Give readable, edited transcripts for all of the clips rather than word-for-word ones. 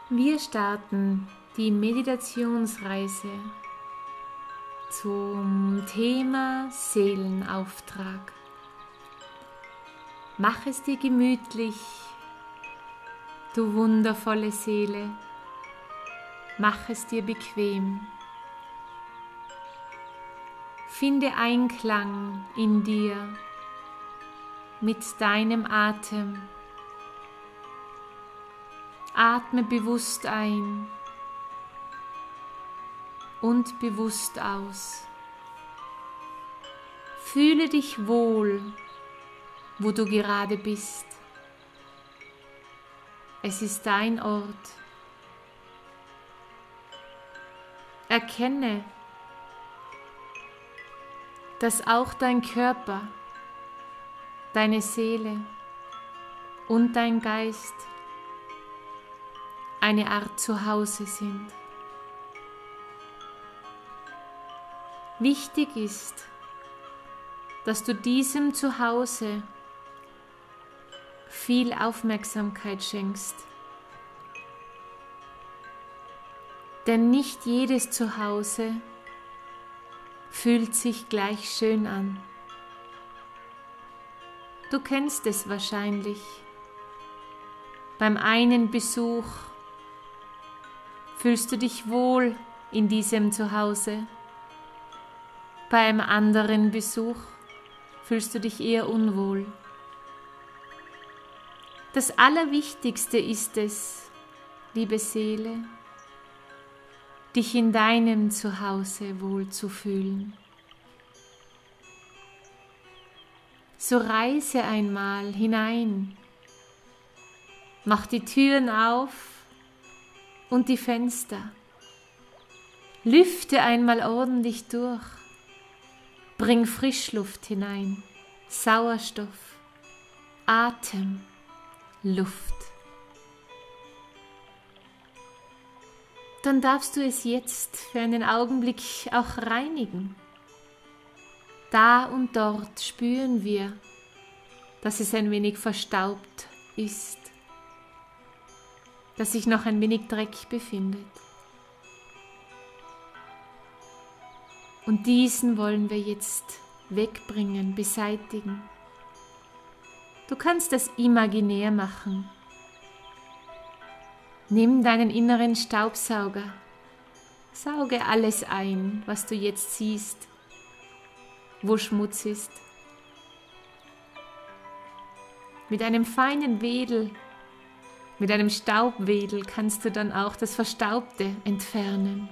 Wir starten die Meditationsreise zum Thema Seelenauftrag. Mach es dir gemütlich, du wundervolle Seele. Mach es dir bequem. Finde Einklang in dir mit deinem Atem. Atme bewusst ein und bewusst aus. Fühle dich wohl, wo du gerade bist. Es ist dein Ort. Erkenne, dass auch dein Körper, deine Seele und dein Geist eine Art Zuhause sind. Wichtig ist, dass du diesem Zuhause viel Aufmerksamkeit schenkst. Denn nicht jedes Zuhause fühlt sich gleich schön an. Du kennst es wahrscheinlich. Beim einen Besuch fühlst du dich wohl in diesem Zuhause. Beim anderen Besuch fühlst du dich eher unwohl. Das Allerwichtigste ist es, liebe Seele, dich in deinem Zuhause wohl zu fühlen. So reise einmal hinein, mach die Türen auf und die Fenster. Lüfte einmal ordentlich durch. Bring Frischluft hinein, Sauerstoff, Atem, Luft. Dann darfst du es jetzt für einen Augenblick auch reinigen. Da und dort spüren wir, dass es ein wenig verstaubt ist, dass sich noch ein wenig Dreck befindet. Und diesen wollen wir jetzt wegbringen, beseitigen. Du kannst das imaginär machen. Nimm deinen inneren Staubsauger, sauge alles ein, was du jetzt siehst, wo Schmutz ist. Mit einem feinen Wedel, mit einem Staubwedel kannst du dann auch das Verstaubte entfernen.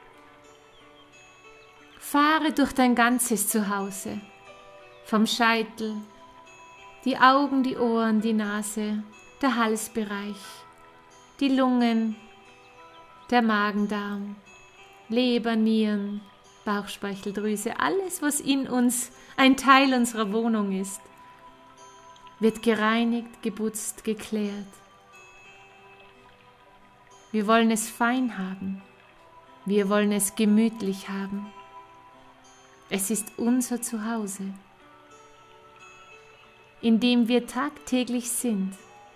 Fahre durch dein ganzes Zuhause, vom Scheitel, die Augen, die Ohren, die Nase, der Halsbereich, die Lungen, der Magen-Darm, Leber, Nieren, Bauchspeicheldrüse, alles, was in uns ein Teil unserer Wohnung ist, wird gereinigt, geputzt, geklärt. Wir wollen es fein haben. Wir wollen es gemütlich haben. Es ist unser Zuhause, in dem wir tagtäglich sind,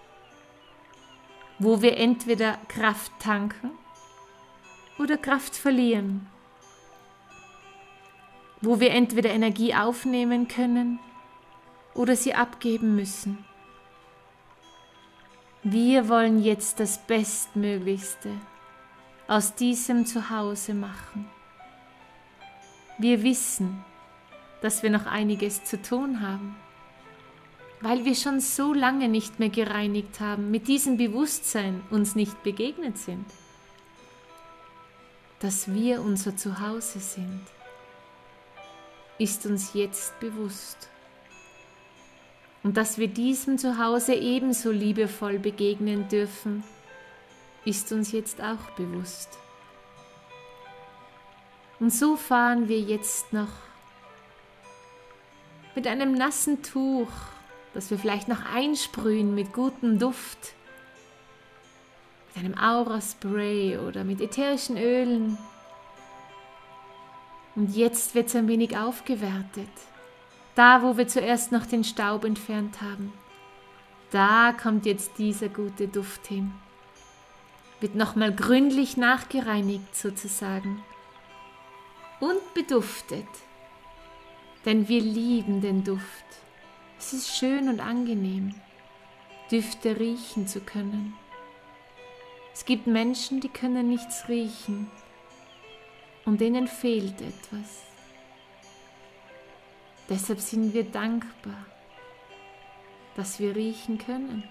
wo wir entweder Kraft tanken oder Kraft verlieren, wo wir entweder Energie aufnehmen können oder sie abgeben müssen. Wir wollen jetzt das Bestmöglichste aus diesem Zuhause machen. Wir wissen, dass wir noch einiges zu tun haben, weil wir schon so lange nicht mehr gereinigt haben, mit diesem Bewusstsein uns nicht begegnet sind, dass wir unser Zuhause sind, ist uns jetzt bewusst. Und dass wir diesem Zuhause ebenso liebevoll begegnen dürfen, ist uns jetzt auch bewusst. Und so fahren wir jetzt noch mit einem nassen Tuch, das wir vielleicht noch einsprühen mit gutem Duft, mit einem Aura-Spray oder mit ätherischen Ölen. Und jetzt wird es ein wenig aufgewertet. Da, wo wir zuerst noch den Staub entfernt haben, da kommt jetzt dieser gute Duft hin. wird nochmal gründlich nachgereinigt sozusagen und beduftet, denn wir lieben den Duft. Es ist schön und angenehm, Düfte riechen zu können. Es gibt Menschen, die können nichts riechen und denen fehlt etwas. Deshalb sind wir dankbar, dass wir riechen können.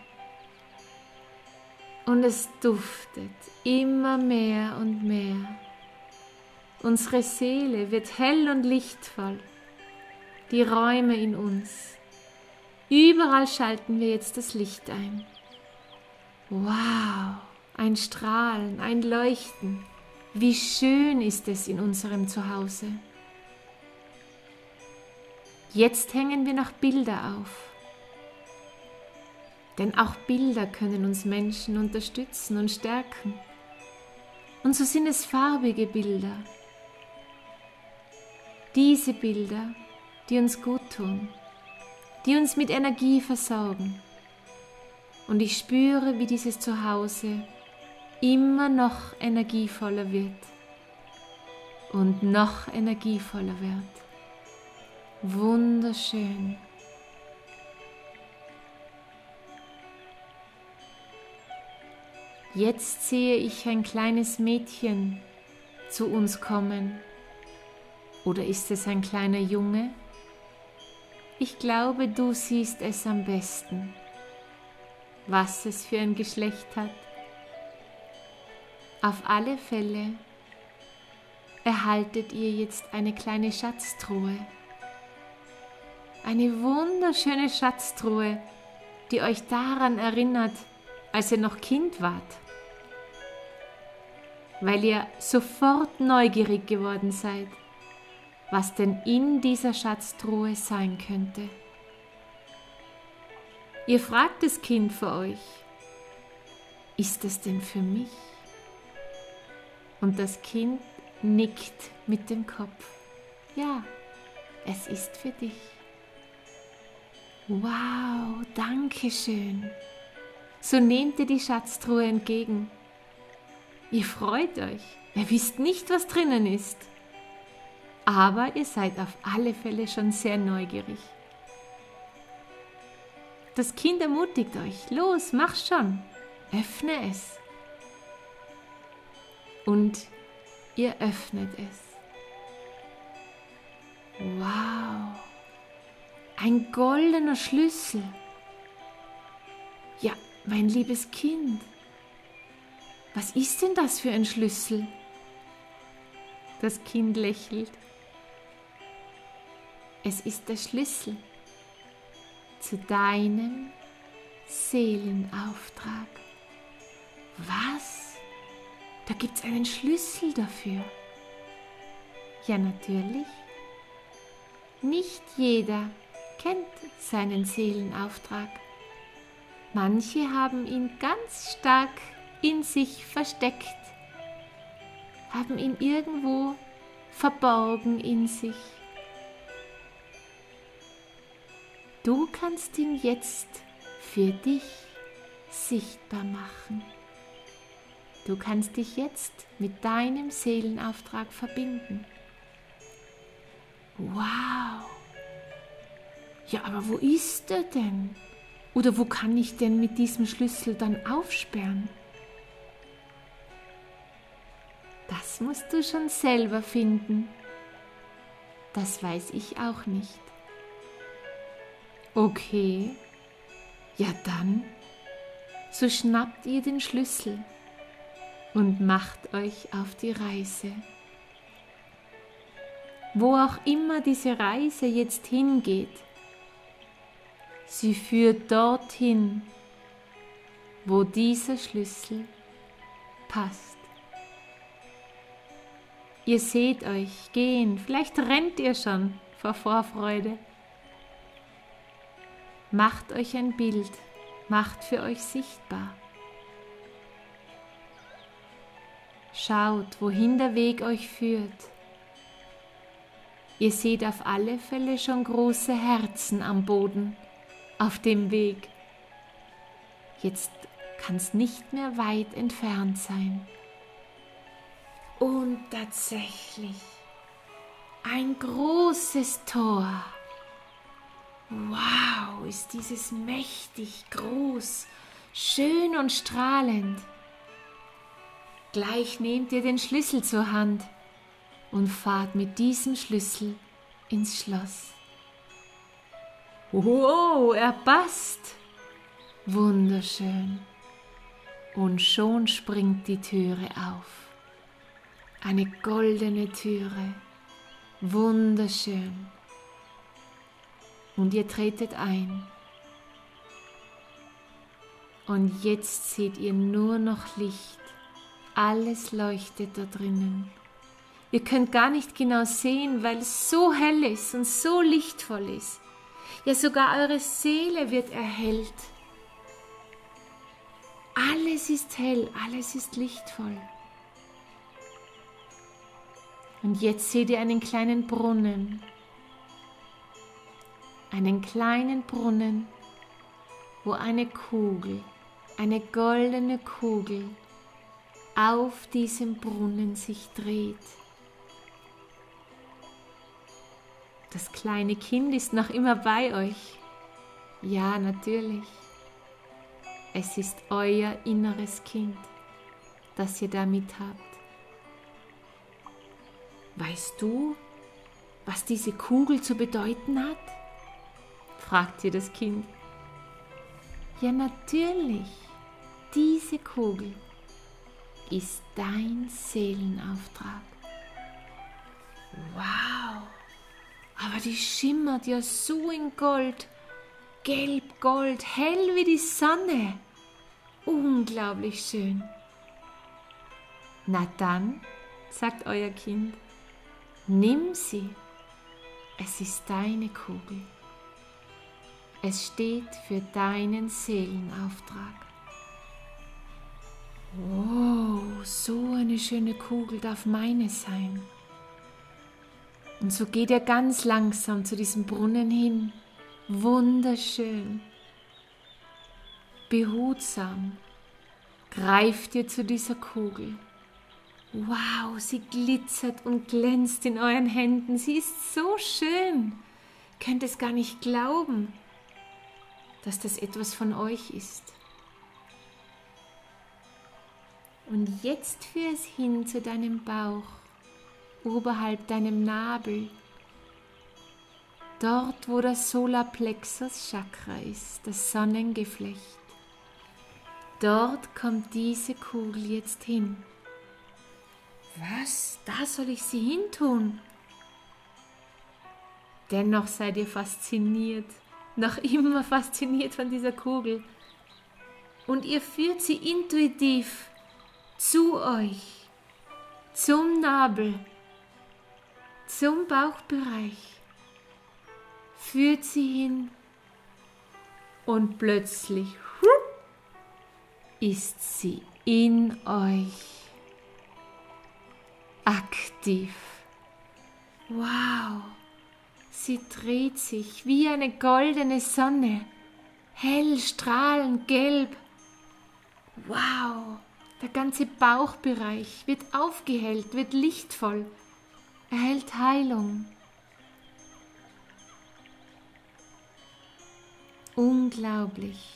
Und es duftet immer mehr und mehr. Unsere Seele wird hell und lichtvoll. Die Räume in uns. Überall schalten wir jetzt das Licht ein. Wow, ein Strahlen, ein Leuchten. Wie schön ist es in unserem Zuhause. Jetzt hängen wir noch Bilder auf. Denn auch Bilder können uns Menschen unterstützen und stärken. Und so sind es farbige Bilder. Diese Bilder, die uns gut tun, die uns mit Energie versorgen. Und ich spüre, wie dieses Zuhause immer noch energievoller wird und noch energievoller wird. Wunderschön. Jetzt sehe ich ein kleines Mädchen zu uns kommen. Oder ist es ein kleiner Junge? Ich glaube, du siehst es am besten, was es für ein Geschlecht hat. Auf alle Fälle erhaltet ihr jetzt eine kleine Schatztruhe. Eine wunderschöne Schatztruhe, die euch daran erinnert, als ihr noch Kind wart, weil ihr sofort neugierig geworden seid, was denn in dieser Schatztruhe sein könnte. Ihr fragt das Kind für euch, ist es denn für mich? Und das Kind nickt mit dem Kopf. Ja, es ist für dich. Wow, danke schön. So nehmt ihr die Schatztruhe entgegen. Ihr freut euch. Ihr wisst nicht, was drinnen ist. Aber ihr seid auf alle Fälle schon sehr neugierig. Das Kind ermutigt euch. Los, mach schon. Öffne es. Und ihr öffnet es. Wow. Ein goldener Schlüssel. Ja, mein liebes Kind, was ist denn das für ein Schlüssel? Das Kind lächelt. Es ist der Schlüssel zu deinem Seelenauftrag. Was? Da gibt es einen Schlüssel dafür. Ja, natürlich. Nicht jeder kennt seinen Seelenauftrag. Manche haben ihn ganz stark in sich versteckt, haben ihn irgendwo verborgen in sich. Du kannst ihn jetzt für dich sichtbar machen. Du kannst dich jetzt mit deinem Seelenauftrag verbinden. Wow! Ja, aber wo ist er denn? Oder wo kann ich denn mit diesem Schlüssel dann aufsperren? Das musst du schon selber finden. Das weiß ich auch nicht. Okay, ja dann, so schnappt ihr den Schlüssel und macht euch auf die Reise. Wo auch immer diese Reise jetzt hingeht, sie führt dorthin, wo dieser Schlüssel passt. Ihr seht euch gehen, vielleicht rennt ihr schon vor Vorfreude. Macht euch ein Bild, macht für euch sichtbar. Schaut, wohin der Weg euch führt. Ihr seht auf alle Fälle schon große Herzen am Boden, auf dem Weg. Jetzt kann's nicht mehr weit entfernt sein. Und tatsächlich ein großes Tor. Wow, ist dieses mächtig groß, schön und strahlend. Gleich nehmt ihr den Schlüssel zur Hand und fahrt mit diesem Schlüssel ins Schloss. Wow, er passt! Wunderschön. Und schon springt die Türe auf. Eine goldene Türe. Wunderschön. Und ihr tretet ein. Und jetzt seht ihr nur noch Licht. Alles leuchtet da drinnen. Ihr könnt gar nicht genau sehen, weil es so hell ist und so lichtvoll ist. Ja, sogar eure Seele wird erhellt. Alles ist hell, alles ist lichtvoll. Und jetzt seht ihr einen kleinen Brunnen. Einen kleinen Brunnen, wo eine Kugel, eine goldene Kugel, auf diesem Brunnen sich dreht. Das kleine Kind ist noch immer bei euch. Ja, natürlich. Es ist euer inneres Kind, das ihr da mit habt. Weißt du, was diese Kugel zu bedeuten hat? Fragt ihr das Kind. Ja, natürlich. Diese Kugel ist dein Seelenauftrag. Wow! Aber die schimmert ja so in Gold, gelb-gold, hell wie die Sonne. Unglaublich schön. Na dann, sagt euer Kind, nimm sie. Es ist deine Kugel. Es steht für deinen Seelenauftrag. Oh, so eine schöne Kugel darf meine sein. Und so geht er ganz langsam zu diesem Brunnen hin. Wunderschön. Behutsam greift ihr zu dieser Kugel. Wow, sie glitzert und glänzt in euren Händen. Sie ist so schön. Ihr könnt es gar nicht glauben, dass das etwas von euch ist. Und jetzt führ es hin zu deinem Bauch, oberhalb deinem Nabel, dort wo das Solarplexus Chakra ist, das Sonnengeflecht. Dort kommt diese Kugel jetzt hin. Was? Da soll ich sie hintun? Dennoch seid ihr fasziniert, noch immer fasziniert von dieser Kugel. Und ihr führt sie intuitiv zu euch, zum Nabel, zum Bauchbereich. Führt sie hin und plötzlich ist sie in euch aktiv. Wow, sie dreht sich wie eine goldene Sonne, hell, strahlend, gelb. Wow, der ganze Bauchbereich wird aufgehellt, wird lichtvoll, erhält Heilung. Unglaublich.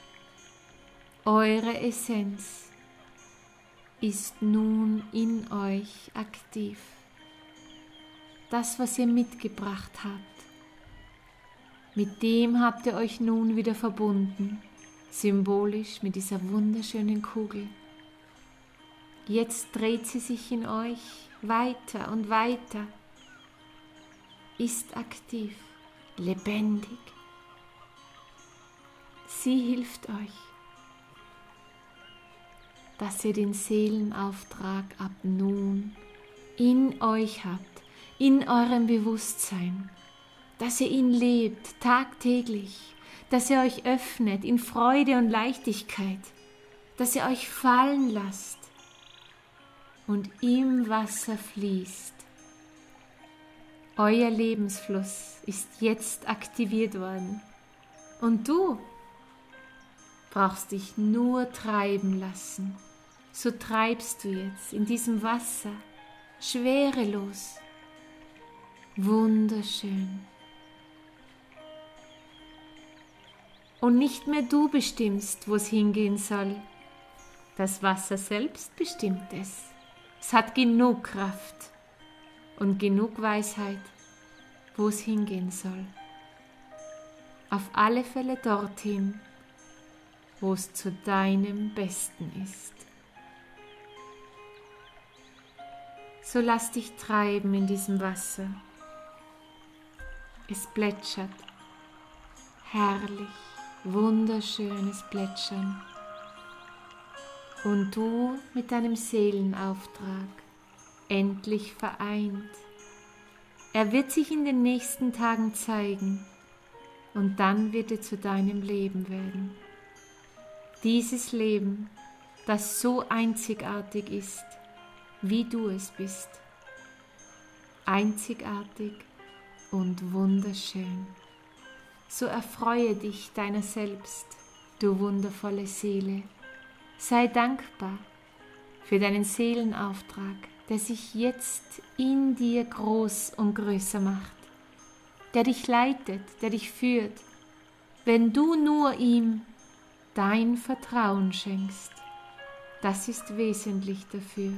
Eure Essenz ist nun in euch aktiv. Das, was ihr mitgebracht habt, mit dem habt ihr euch nun wieder verbunden, symbolisch mit dieser wunderschönen Kugel. Jetzt dreht sie sich in euch weiter und weiter, ist aktiv, lebendig. Sie hilft euch, dass ihr den Seelenauftrag ab nun in euch habt, in eurem Bewusstsein, dass ihr ihn lebt tagtäglich, dass ihr euch öffnet in Freude und Leichtigkeit, dass ihr euch fallen lasst und im Wasser fließt. Euer Lebensfluss ist jetzt aktiviert worden und du brauchst dich nur treiben lassen. So treibst du jetzt in diesem Wasser, schwerelos. Wunderschön. Und nicht mehr du bestimmst, wo es hingehen soll. Das Wasser selbst bestimmt es. Es hat genug Kraft und genug Weisheit, wo es hingehen soll. Auf alle Fälle dorthin, wo es zu deinem Besten ist. So lass dich treiben in diesem Wasser. Es plätschert, herrlich, wunderschönes Plätschern. Und du mit deinem Seelenauftrag, endlich vereint. Er wird sich in den nächsten Tagen zeigen und dann wird er zu deinem Leben werden. Dieses Leben, das so einzigartig ist, wie du es bist. Einzigartig und wunderschön. So erfreue dich deiner selbst, du wundervolle Seele. Sei dankbar für deinen Seelenauftrag, der sich jetzt in dir groß und größer macht, der dich leitet, der dich führt, wenn du nur ihm dein Vertrauen schenkst. Das ist wesentlich dafür.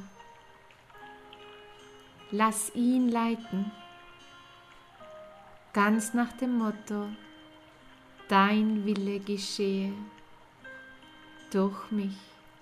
Lass ihn leiten, ganz nach dem Motto: Dein Wille geschehe durch mich.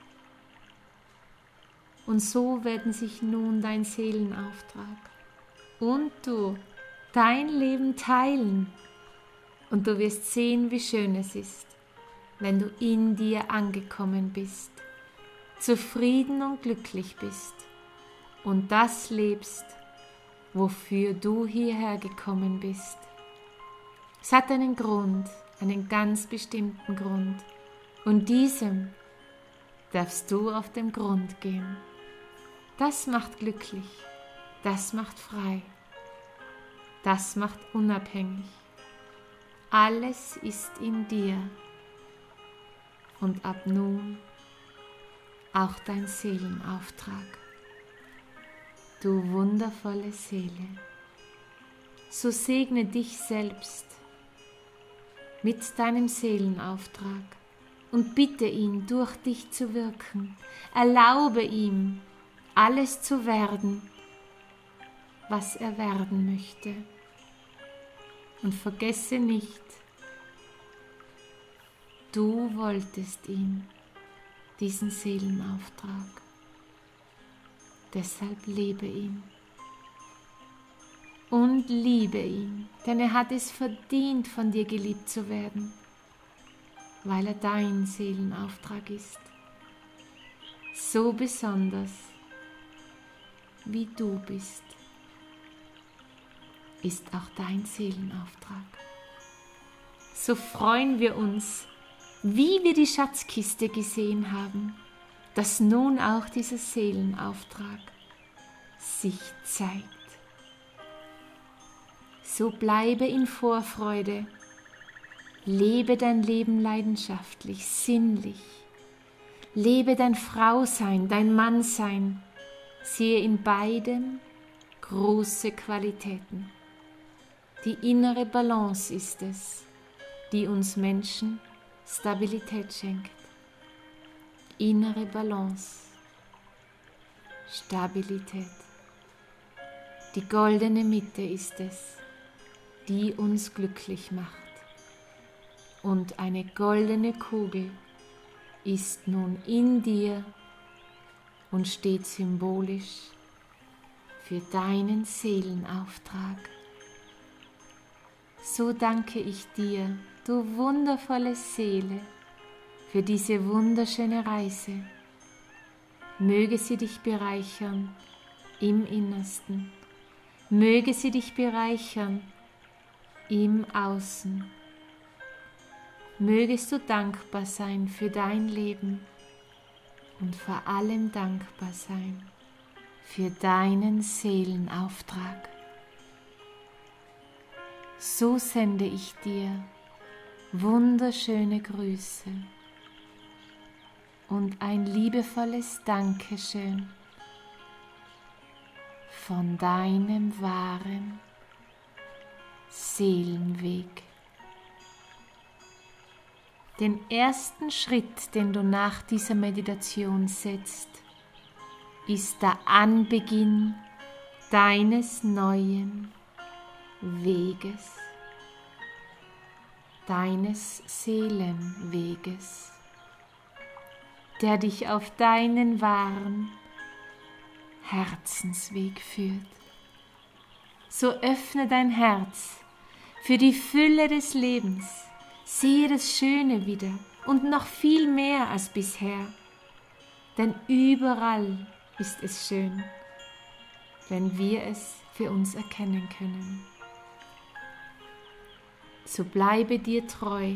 Und so werden sich nun dein Seelenauftrag und du dein Leben teilen. Und du wirst sehen, wie schön es ist, wenn du in dir angekommen bist, zufrieden und glücklich bist und das lebst, wofür du hierher gekommen bist. Es hat einen Grund, einen ganz bestimmten Grund, und diesem darfst du auf den Grund gehen. Das macht glücklich, das macht frei, das macht unabhängig. Alles ist in dir und ab nun auch dein Seelenauftrag. Du wundervolle Seele, so segne dich selbst mit deinem Seelenauftrag und bitte ihn, durch dich zu wirken. Erlaube ihm, alles zu werden, was er werden möchte. Und vergesse nicht, du wolltest ihn, diesen Seelenauftrag. Deshalb lebe ihn und liebe ihn, denn er hat es verdient, von dir geliebt zu werden, weil er dein Seelenauftrag ist. So besonders, wie du bist, ist auch dein Seelenauftrag. So freuen wir uns, wie wir die Schatzkiste gesehen haben, dass nun auch dieser Seelenauftrag sich zeigt. So bleibe in Vorfreude, lebe dein Leben leidenschaftlich, sinnlich, lebe dein Frausein, dein Mannsein, sehe in beidem große Qualitäten. Die innere Balance ist es, die uns Menschen Stabilität schenkt. Innere Balance, Stabilität. Die goldene Mitte ist es, die uns glücklich macht. Und eine goldene Kugel ist nun in dir und steht symbolisch für deinen Seelenauftrag. So danke ich dir, du wundervolle Seele, für diese wunderschöne Reise. Möge sie dich bereichern im Innersten, möge sie dich bereichern im Außen. Mögest du dankbar sein für dein Leben und vor allem dankbar sein für deinen Seelenauftrag. So sende ich dir wunderschöne Grüße und ein liebevolles Dankeschön von deinem wahren Seelenweg. Den ersten Schritt, den du nach dieser Meditation setzt, ist der Anbeginn deines neuen Weges, deines Seelenweges, der dich auf deinen wahren Herzensweg führt. So öffne dein Herz für die Fülle des Lebens, sehe das Schöne wieder und noch viel mehr als bisher, denn überall ist es schön, wenn wir es für uns erkennen können. So bleibe dir treu,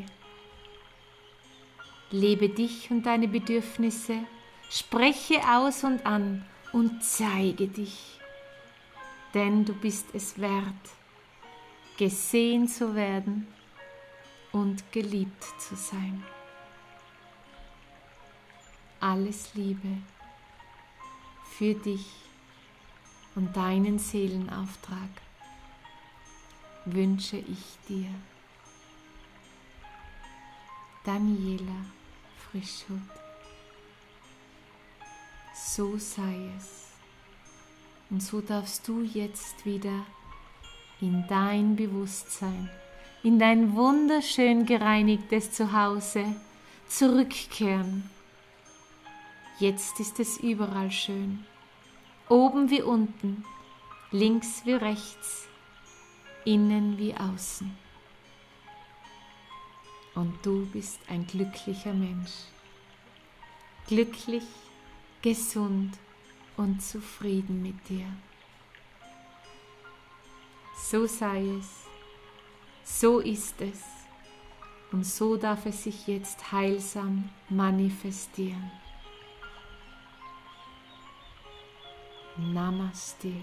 lebe dich und deine Bedürfnisse, spreche aus und an und zeige dich, denn du bist es wert, gesehen zu werden und geliebt zu sein. Alles Liebe für dich und deinen Seelenauftrag wünsche ich dir. Daniela Frischhut. So sei es. Und so darfst du jetzt wieder in dein Bewusstsein, in dein wunderschön gereinigtes Zuhause zurückkehren. Jetzt ist es überall schön. Oben wie unten, links wie rechts, innen wie außen. Und du bist ein glücklicher Mensch. Glücklich, gesund und zufrieden mit dir. So sei es, so ist es und so darf es sich jetzt heilsam manifestieren. Namaste.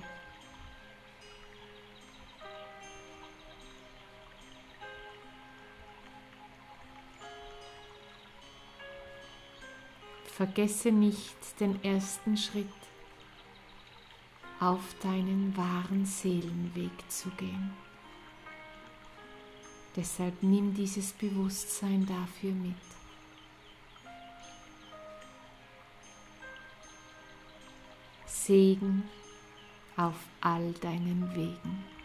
Vergesse nicht den ersten Schritt, auf deinen wahren Seelenweg zu gehen. Deshalb nimm dieses Bewusstsein dafür mit. Segen auf all deinen Wegen.